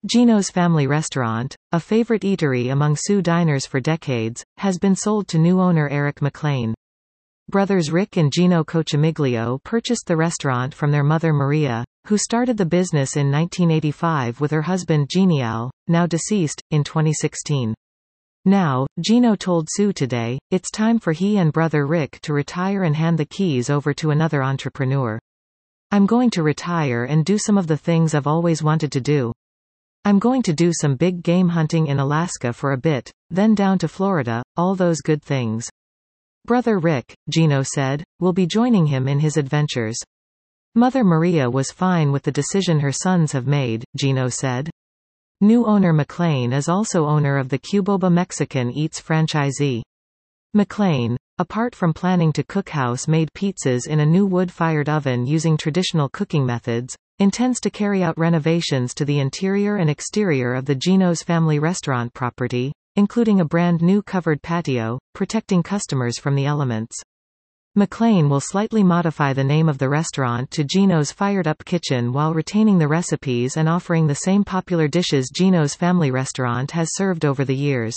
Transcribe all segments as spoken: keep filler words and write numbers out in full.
Gino's Family Restaurant, a favorite eatery among Sioux diners for decades, has been sold to new owner Eric McLean. Brothers Rick and Gino Cochimiglio purchased the restaurant from their mother Maria, who started the business in nineteen eighty-five with her husband Genial, now deceased, in twenty sixteen. Now, Gino told Sioux Today, it's time for he and brother Rick to retire and hand the keys over to another entrepreneur. I'm going to retire and do some of the things I've always wanted to do. I'm going to do some big game hunting in Alaska for a bit, then down to Florida, all those good things. Brother Rick, Gino said, will be joining him in his adventures. Mother Maria was fine with the decision her sons have made, Gino said. New owner McLean is also owner of the Cuboba Mexican Eats franchisee. McLean, apart from planning to cook house-made pizzas in a new wood-fired oven using traditional cooking methods, intends to carry out renovations to the interior and exterior of the Gino's Family Restaurant property, including a brand new covered patio, protecting customers from the elements. McLean will slightly modify the name of the restaurant to Gino's Fired Up Kitchen while retaining the recipes and offering the same popular dishes Gino's Family Restaurant has served over the years.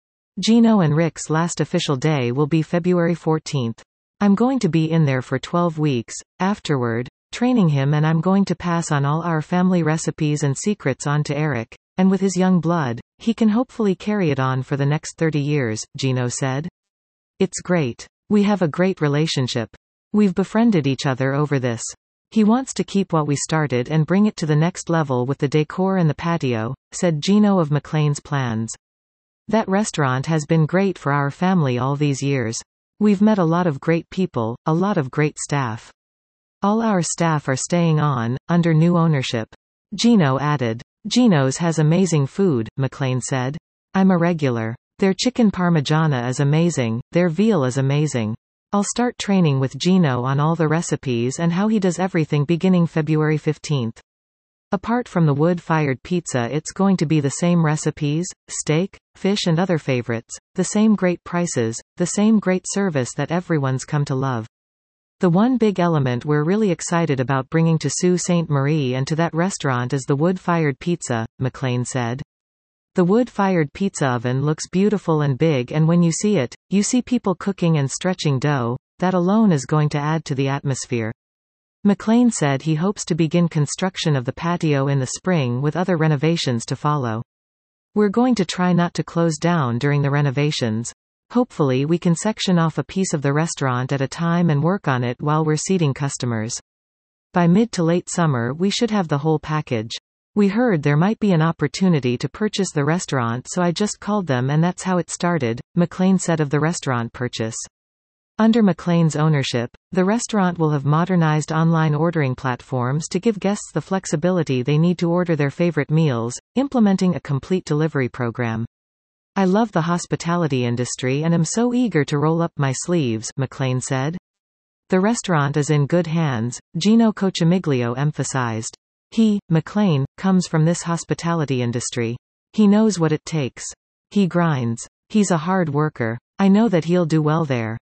Gino and Rick's last official day will be February fourteenth. I'm going to be in there for twelve weeks, afterward, training him, and I'm going to pass on all our family recipes and secrets on to Eric, and with his young blood, he can hopefully carry it on for the next thirty years, Gino said. It's great. We have a great relationship. We've befriended each other over this. He wants to keep what we started and bring it to the next level with the decor and the patio, said Gino of McLean's plans. That restaurant has been great for our family all these years. We've met a lot of great people, a lot of great staff. All our staff are staying on, under new ownership. Gino added. Gino's has amazing food, McLean said. I'm a regular. Their chicken parmigiana is amazing, their veal is amazing. I'll start training with Gino on all the recipes and how he does everything beginning February fifteenth. Apart from the wood-fired pizza, it's going to be the same recipes, steak, fish and other favorites, the same great prices, the same great service that everyone's come to love. The one big element we're really excited about bringing to Sault Ste. Marie and to that restaurant is the wood-fired pizza, McLean said. The wood-fired pizza oven looks beautiful and big, and when you see it, you see people cooking and stretching dough. That alone is going to add to the atmosphere. McLean said he hopes to begin construction of the patio in the spring with other renovations to follow. We're going to try not to close down during the renovations. Hopefully we can section off a piece of the restaurant at a time and work on it while we're seating customers. By mid to late summer we should have the whole package. We heard there might be an opportunity to purchase the restaurant, so I just called them and that's how it started, McLean said of the restaurant purchase. Under McLean's ownership, the restaurant will have modernized online ordering platforms to give guests the flexibility they need to order their favorite meals, implementing a complete delivery program. I love the hospitality industry and am so eager to roll up my sleeves, McLean said. The restaurant is in good hands, Gino Cochimiglio emphasized. He, McLean, comes from this hospitality industry. He knows what it takes. He grinds. He's a hard worker. I know that he'll do well there.